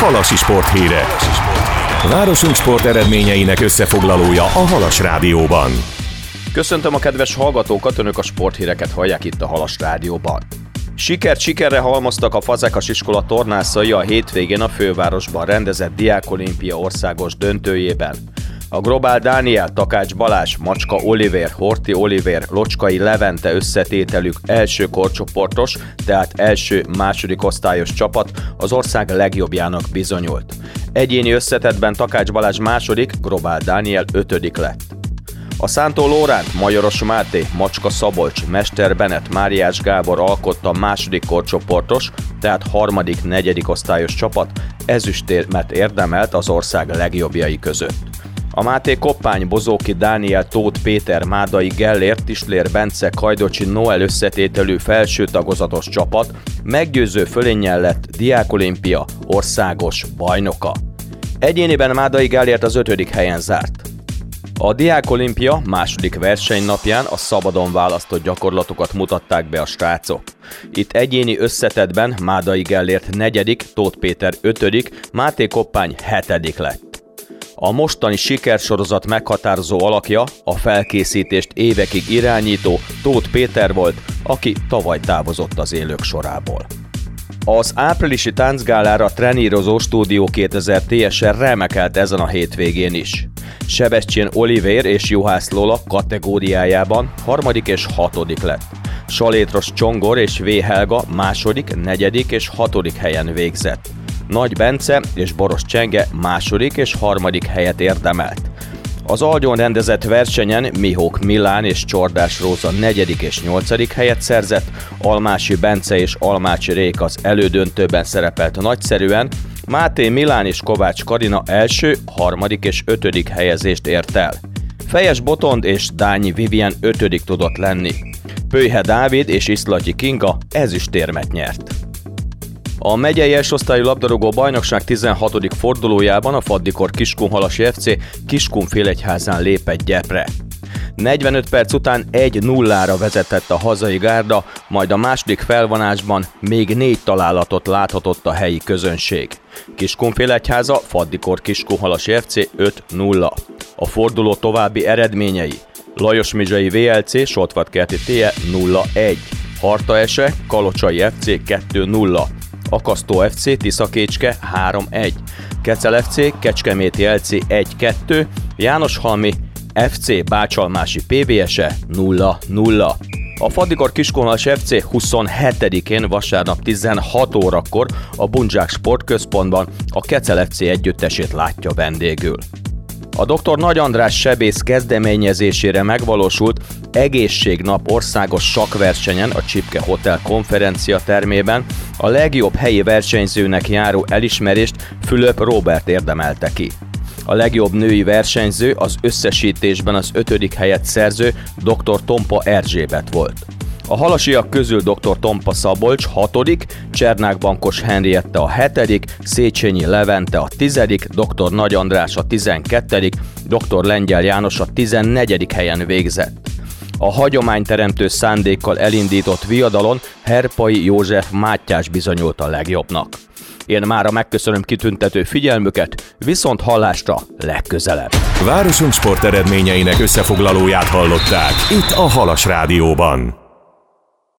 Halasi sporthírek. Városunk sport eredményeinek összefoglalója a Halas Rádióban. Köszöntöm a kedves hallgatókat, önök a sporthíreket hallják itt a Halas Rádióban. Sikerre halmoztak a Fazekas iskola tornászai a hétvégén a fővárosban rendezett Diákolimpia országos döntőjében. A Grobál Dániel, Takács Balázs, Macska Olivér, Horthy Olivér, Locskai Levente összetételük első korcsoportos, tehát első-második osztályos csapat az ország legjobbjának bizonyult. Egyéni összetettben Takács Balázs második, Grobál Dániel ötödik lett. A Szántó Lóránt, Majoros Máté, Macska Szabolcs, Mester Benett, Máriás Gábor alkotta a második korcsoportos, tehát harmadik-negyedik osztályos csapat ezüstérmet érdemelt az ország legjobbjai között. A Máté Koppány, Bozóki Dániel, Tóth Péter, Mádai Gellért, Tislér Bence, Kajdocsi Noel összetételű felső tagozatos csapat meggyőző fölénnyel lett Diákolimpia országos bajnoka. Egyéniben Mádai Gellért az 5. helyen zárt. A Diákolimpia második versenynapján a szabadon választott gyakorlatokat mutatták be a srácok. Itt egyéni összetettben Mádai Gellért 4., Tóth Péter 5., Máté Koppány 7. lett. A mostani sikersorozat meghatározó alakja, a felkészítést évekig irányító Tóth Péter volt, aki tavaly távozott az élők sorából. Az áprilisi táncgálára trenírozó Stúdió 2000 TSR remekelt ezen a hétvégén is. Sebestyén Olivér és Juhász Lola kategóriájában 3. és 6. lett. Salétros Csongor és V. Helga 2., 4. és 6. helyen végzett. Nagy Bence és Boros Csenge 2. és 3. helyet érdemelt. Az Algyon rendezett versenyen Mihók Milán és Csordás Róza 4. és 8. helyet szerzett, Almási Bence és Almácsi Rék az elődöntőben szerepelt nagyszerűen, Máté Milán és Kovács Karina 1., 3. és 5. helyezést ért el. Fejes Botond és Dányi Vivien 5. tudott lenni. Pölyhe Dávid és Iszlatyi Kinga ezüstérmet nyert. A megyei elsőosztályú labdarúgó bajnokság 16. fordulójában a Faddikor-Kiskunhalasi FC Kiskunfélegyházán lépett Gyepre. 45 perc után 1-0-ra vezetett a hazai gárda, majd a második felvonásban még 4 találatot láthatott a helyi közönség. Kiskunfélegyháza, Faddikor-Kiskunhalasi FC 5-0. A forduló további eredményei: Lajosmizsai VLC, Soltvatkerti TE 0-1, Hartaese, Kalocsai FC 2-0, Akasztó FC, Tiszakécske 3-1, Kecel FC, Kecskeméti LC 1-2, Jánoshalmi FC, Bácsalmási PVS-e 0-0. A Faddikor-Kiskunhalasi FC 27-én vasárnap 16 órakor a Bundzsák Sportközpontban a Kecel FC együttesét látja vendégül. A dr. Nagy András sebész kezdeményezésére megvalósult Egészségnap országos sakkversenyen a Csipke Hotel konferencia termében a legjobb helyi versenyzőnek járó elismerést Fülöp Róbert érdemelte ki. A legjobb női versenyző az összesítésben az 5. helyet szerző dr. Tompa Erzsébet volt. A halasiak közül dr. Tompa Szabolcs 6., Csernák Bankos Henriette a 7., Széchenyi Levente a 10., dr. Nagy András a 12., dr. Lengyel János a 14. helyen végzett. A hagyományteremtő szándékkal elindított viadalon Herpai József Mátyás bizonyult a legjobbnak. Én mára megköszönöm kitüntető figyelmüket, viszont hallásra legközelebb. Városunk sport eredményeinek összefoglalóját hallották itt a Halas Rádióban.